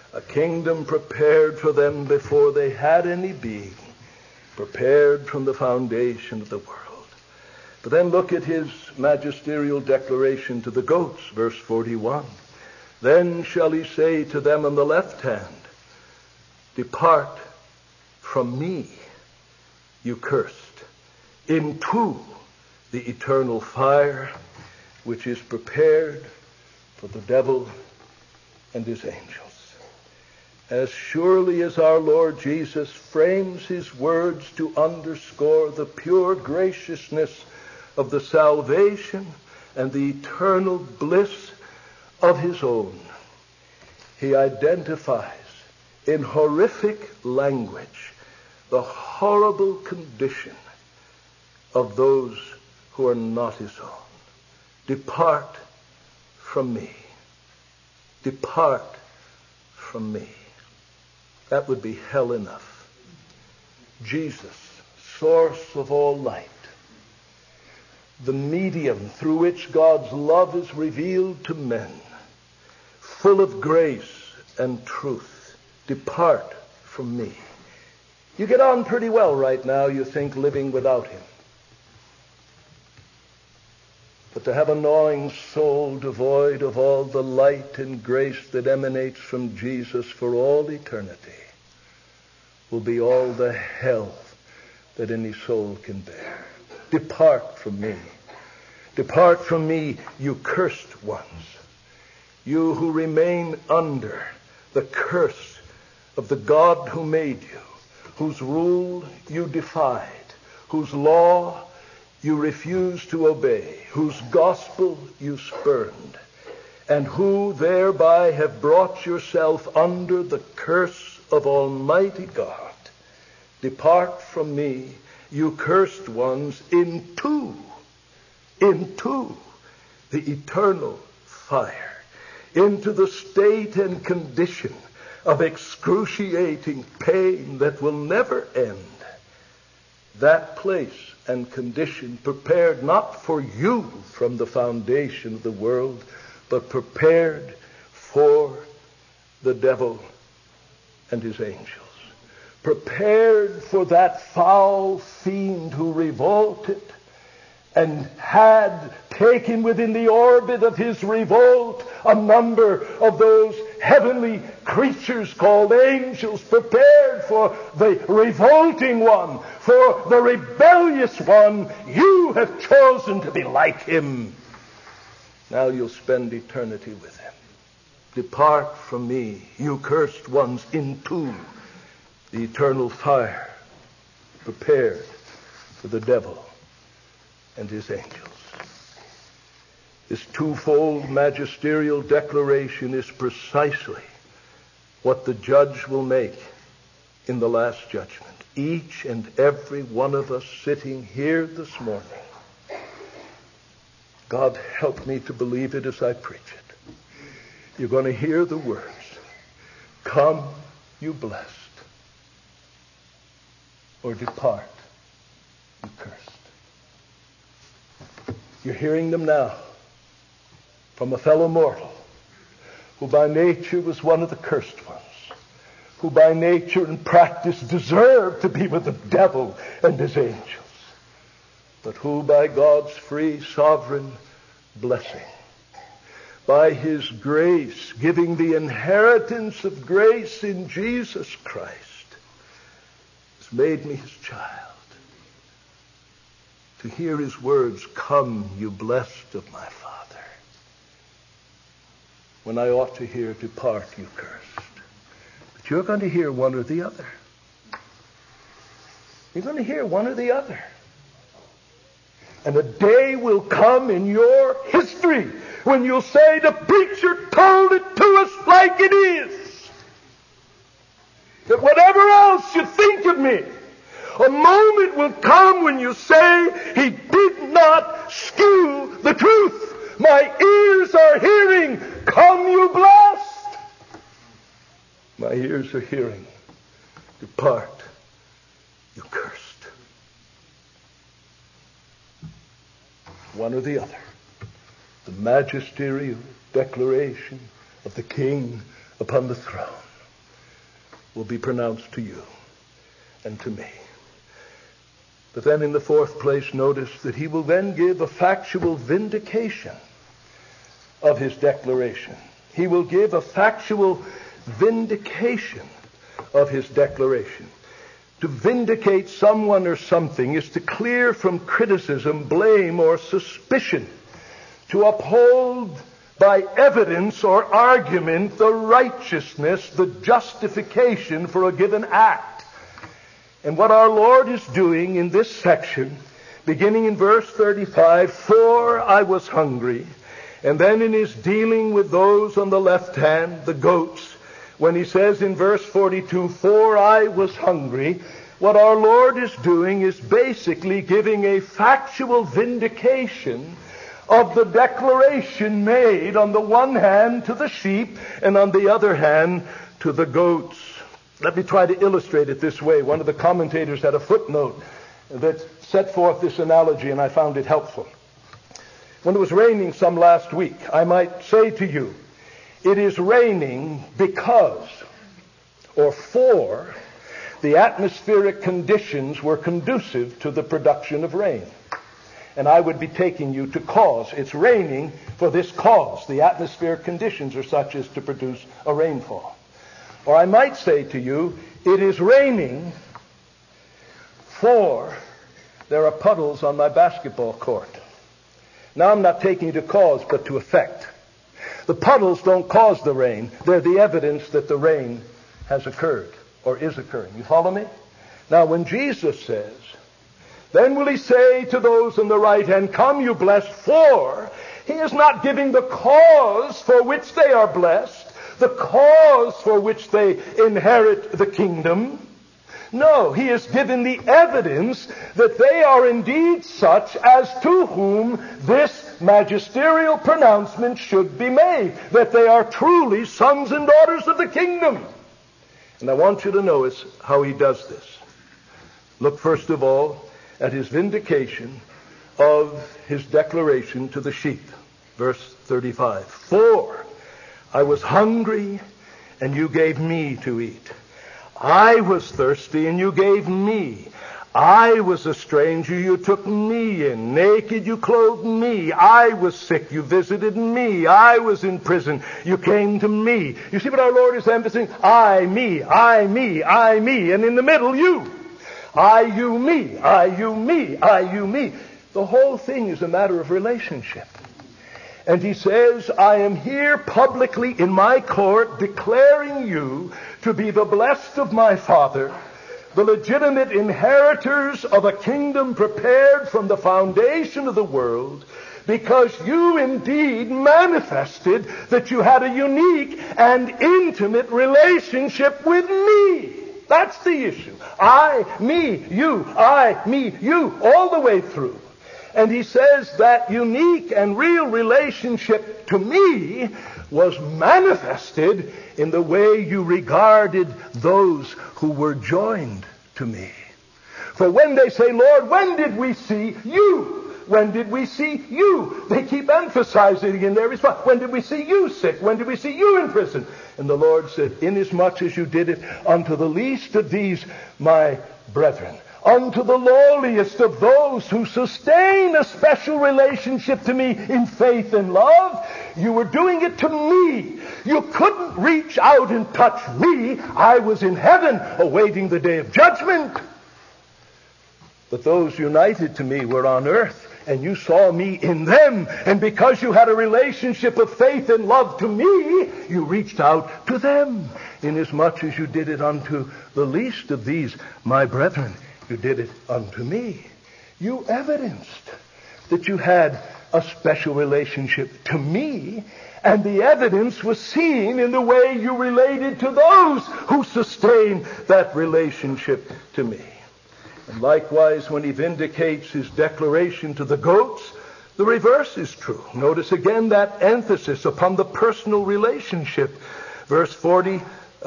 prepared for them before they had any being, prepared from the foundation of the world. But then look at his magisterial declaration to the goats, verse 41. Then shall he say to them on the left hand, depart from me, you cursed, into the eternal fire, which is prepared for the devil and his angels. As surely as our Lord Jesus frames his words to underscore the pure graciousness of the salvation and the eternal bliss of his own, he identifies in horrific language the horrible condition of those who are not his own. Depart from me. Depart from me. That would be hell enough. Jesus, source of all light, the medium through which God's love is revealed to men, full of grace and truth. Depart from me. You get on pretty well right now, you think, living without him. But to have a gnawing soul devoid of all the light and grace that emanates from Jesus for all eternity will be all the hell that any soul can bear. Depart from me. Depart from me, you cursed ones. You who remain under the curse of the God who made you, whose rule you defied, whose law you refused to obey, whose gospel you spurned, and who thereby have brought yourself under the curse of Almighty God. Depart from me, you cursed ones, into the eternal fire, into the state and condition of excruciating pain that will never end. That place and condition prepared not for you from the foundation of the world, but prepared for the devil and his angels. Prepared for that foul fiend who revolted and had taken within the orbit of his revolt a number of those heavenly creatures called angels, prepared for the revolting one, for the rebellious one. You have chosen to be like him. Now you'll spend eternity with him. Depart from me, you cursed ones, into the eternal fire prepared for the devil and his angels. This twofold magisterial declaration is precisely what the judge will make in the last judgment. Each and every one of us sitting here this morning. God help me to believe it as I preach it. You're going to hear the words, "Come, you blessed," or "Depart, you cursed." You're hearing them now from a fellow mortal who by nature was one of the cursed ones, who by nature and practice deserved to be with the devil and his angels, but who by God's free sovereign blessing, by his grace, giving the inheritance of grace in Jesus Christ, has made me his child. To hear his words, "Come, you blessed of my Father," when I ought to hear, "Depart, you cursed." But you're going to hear one or the other. You're going to hear one or the other. And a day will come in your history when you'll say, "The preacher told it to us like it is." That whatever else you think of me, a moment will come when you say, "He did not skew the truth. My ears are hearing, 'Come, you blessed.'" My ears are hearing, "Depart, you cursed." One or the other. The magisterial declaration of the King upon the throne will be pronounced to you and to me. But then in the fourth place, notice that he will then give a factual vindication of his declaration. He will give a factual vindication of his declaration. To vindicate someone or something is to clear from criticism, blame, or suspicion. To uphold by evidence or argument the righteousness, the justification for a given act. And what our Lord is doing in this section, beginning in verse 35, "For I was hungry," and then in his dealing with those on the left hand, the goats, when he says in verse 42, "For I was hungry," what our Lord is doing is basically giving a factual vindication of the declaration made on the one hand to the sheep and on the other hand to the goats. Let me try to illustrate it this way. One of the commentators had a footnote that set forth this analogy, and I found it helpful. When it was raining some last week, I might say to you, it is raining because, or for, the atmospheric conditions were conducive to the production of rain. And I would be taking you to cause. It's raining for this cause. The atmospheric conditions are such as to produce a rainfall. Or I might say to you, it is raining for there are puddles on my basketball court. Now I'm not taking you to cause, but to effect. The puddles don't cause the rain. They're the evidence that the rain has occurred or is occurring. You follow me? Now when Jesus says, "Then will he say to those on the right hand, 'Come, you blessed,' for," he is not giving the cause for which they are blessed, the cause for which they inherit the kingdom. No, he is given the evidence that they are indeed such as to whom this magisterial pronouncement should be made, that they are truly sons and daughters of the kingdom. And I want you to notice how he does this. Look first of all at his vindication of his declaration to the sheep. Verse 35. "For I was hungry, and you gave me to eat. I was thirsty, and you gave me. I was a stranger, you took me in. Naked, you clothed me. I was sick, you visited me. I was in prison, you came to me. You see what our Lord is emphasizing? I, me, I, me, I, me. And in the middle, you. I, you, me. I, you, me. I, you, me. The whole thing is a matter of relationship. And he says, I am here publicly in my court declaring you to be the blessed of my Father, the legitimate inheritors of a kingdom prepared from the foundation of the world, because you indeed manifested that you had a unique and intimate relationship with me. That's the issue. I, me, you. I, me, you. All the way through. And he says that unique and real relationship to me was manifested in the way you regarded those who were joined to me. For when they say, Lord, when did we see you? When did we see you? They keep emphasizing in their response. When did we see you sick? When did we see you in prison? And the Lord said, inasmuch as you did it unto the least of these, my brethren, unto the lowliest of those who sustain a special relationship to me in faith and love, you were doing it to me. You couldn't reach out and touch me. I was in heaven awaiting the day of judgment. But those united to me were on earth, and you saw me in them. And because you had a relationship of faith and love to me, you reached out to them. Inasmuch as you did it unto the least of these, my brethren, you did it unto me. You evidenced that you had a special relationship to me, and the evidence was seen in the way you related to those who sustain that relationship to me. And likewise, when he vindicates his declaration to the goats, the reverse is true. Notice again that emphasis upon the personal relationship. Verse 42.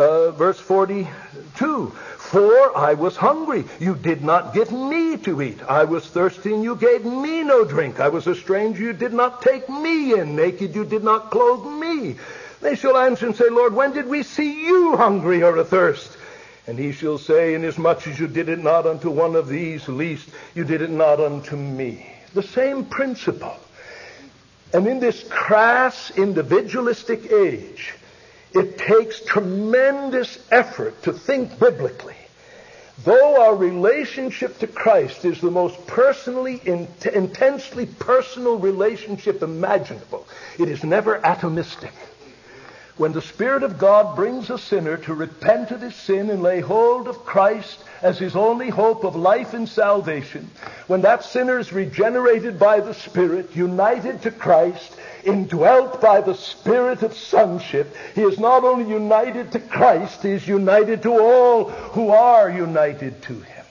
For I was hungry, you did not give me to eat. I was thirsty, and you gave me no drink. I was a stranger, you did not take me in. Naked, you did not clothe me. They shall answer and say, Lord, when did we see you hungry or athirst? And he shall say, inasmuch as you did it not unto one of these least, you did it not unto me. The same principle. And in this crass, individualistic age, it takes tremendous effort to think biblically. Though our relationship to Christ is the most personally, intensely personal relationship imaginable, it is never atomistic. When the Spirit of God brings a sinner to repent of his sin and lay hold of Christ as his only hope of life and salvation, when that sinner is regenerated by the Spirit, united to Christ, indwelt by the Spirit of sonship, he is not only united to Christ, he is united to all who are united to him.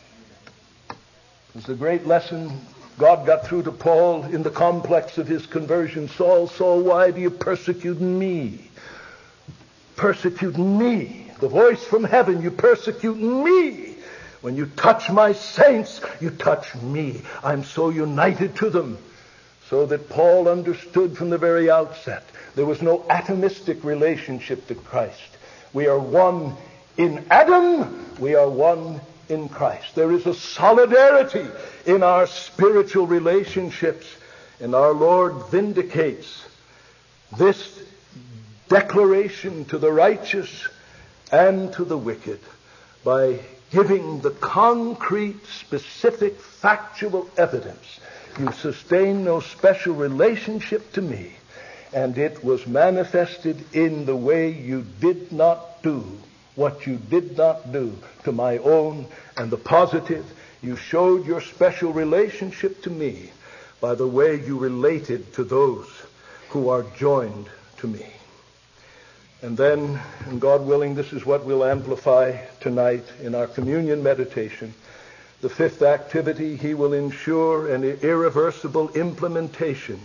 It's a great lesson God got through to Paul in the complex of his conversion. Saul, Saul, why do you persecute me? Persecute me. The voice from heaven, you persecute me. When you touch my saints, you touch me. I'm so united to them. So that Paul understood from the very outset there was no atomistic relationship to Christ. We are one in Adam, we are one in Christ. There is a solidarity in our spiritual relationships, and our Lord vindicates this declaration to the righteous and to the wicked by giving the concrete, specific, factual evidence. You sustain no special relationship to me, and it was manifested in the way you did not do what you did not do to my own. And the positive, you showed your special relationship to me by the way you related to those who are joined to me. And then, and God willing, this is what we'll amplify tonight in our communion meditation. The fifth activity, he will ensure an irreversible implementation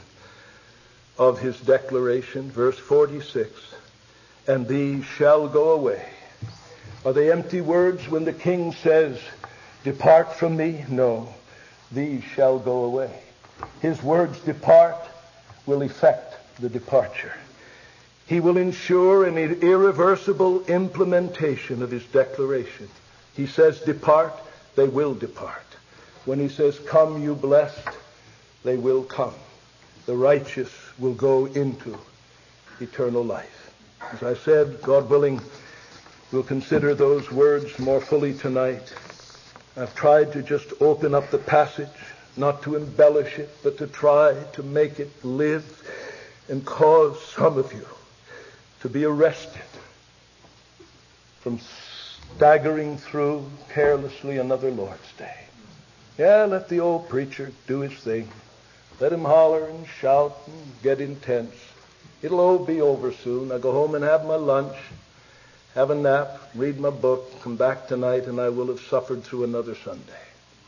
of his declaration. Verse 46, and these shall go away. Are they empty words when the king says, depart from me? No, these shall go away. His words, depart, will effect the departure. He will ensure an irreversible implementation of his declaration. He says, depart, they will depart. when he says, "Come, you blessed," they will come. The righteous will go into eternal life. As I said, God willing, we'll consider those words more fully tonight. I've tried to just open up the passage, not to embellish it, but to try to make it live and cause some of you to be arrested from staggering through carelessly another Lord's Day. Yeah, let the old preacher do his thing. Let him holler and shout and get intense. It'll all be over soon. I go home and have my lunch, have a nap, read my book, come back tonight, and I will have suffered through another Sunday.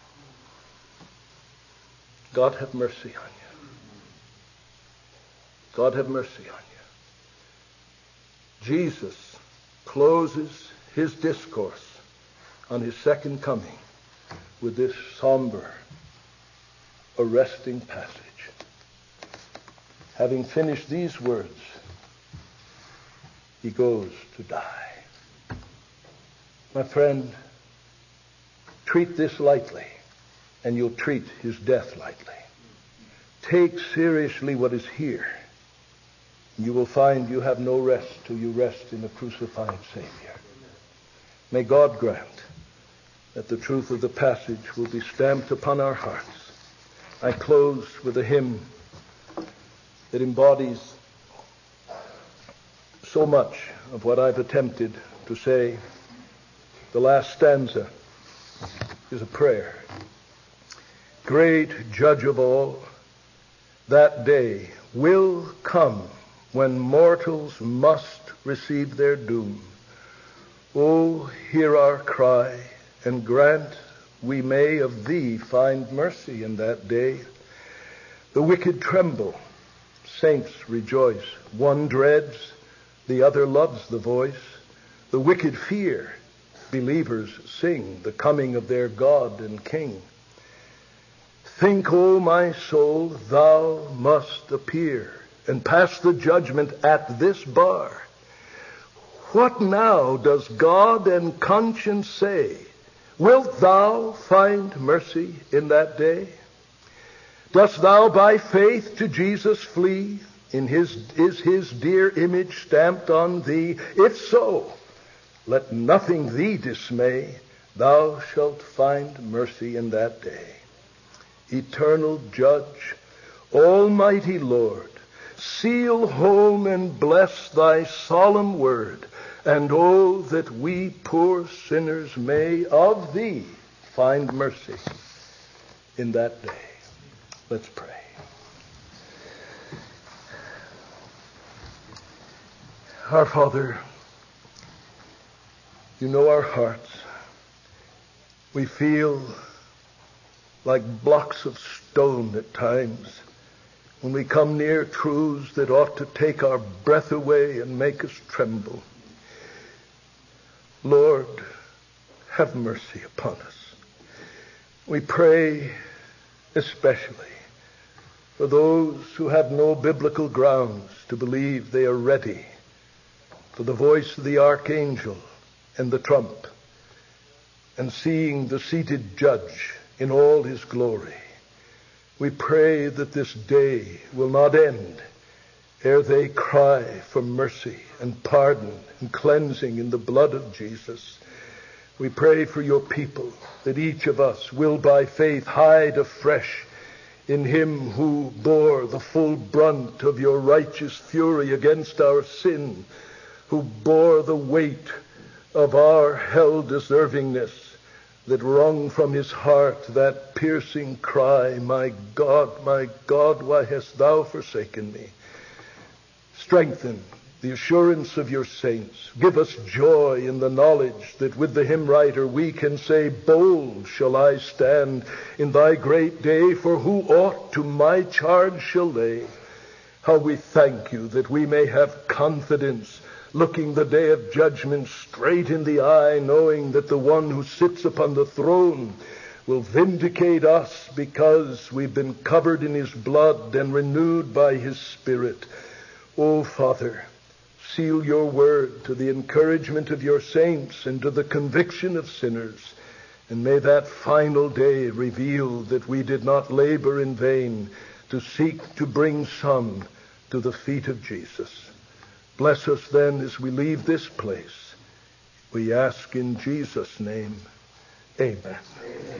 God have mercy on you. God have mercy on you. Jesus closes his discourse on his second coming with this somber, arresting passage. Having finished these words, he goes to die. My friend, treat this lightly, and you'll treat his death lightly. Take seriously what is here, and you will find you have no rest till you rest in the crucified Savior. May God grant that the truth of the passage will be stamped upon our hearts. I close with a hymn that embodies so much of what I've attempted to say. The last stanza is a prayer. Great Judge of all, that day will come when mortals must receive their doom. Oh, hear our cry, and grant we may of thee find mercy in that day. The wicked tremble, saints rejoice. One dreads, the other loves the voice. The wicked fear, believers sing the coming of their God and King. Think, O my soul, thou must appear and pass the judgment at this bar. What now does God and conscience say? Wilt thou find mercy in that day? Dost thou by faith to Jesus flee? Is his dear image stamped on thee? If so, let nothing thee dismay. Thou shalt find mercy in that day. Eternal Judge, Almighty Lord, seal home and bless thy solemn word, and oh, that we poor sinners may of thee find mercy in that day. Let's pray. Our Father, you know our hearts. We feel like blocks of stone at times when we come near truths that ought to take our breath away and make us tremble. Lord, have mercy upon us. We pray especially for those who have no biblical grounds to believe they are ready for the voice of the archangel and the trump, and seeing the seated judge in all his glory. We pray that this day will not end ere they cry for mercy and pardon and cleansing in the blood of Jesus. We pray for your people, that each of us will by faith hide afresh in him who bore the full brunt of your righteous fury against our sin, who bore the weight of our hell deservingness, that wrung from his heart that piercing cry, my God, why hast thou forsaken me? Strengthen the assurance of your saints. Give us joy in the knowledge that with the hymn writer we can say, bold shall I stand in thy great day, for who aught to my charge shall lay? How we thank you that we may have confidence, looking the day of judgment straight in the eye, knowing that the one who sits upon the throne will vindicate us because we've been covered in his blood and renewed by his Spirit. O Father, seal your word to the encouragement of your saints and to the conviction of sinners, And may that final day reveal that we did not labor in vain to seek to bring some to the feet of Jesus. Bless us then as we leave this place. We ask in Jesus' name. Amen.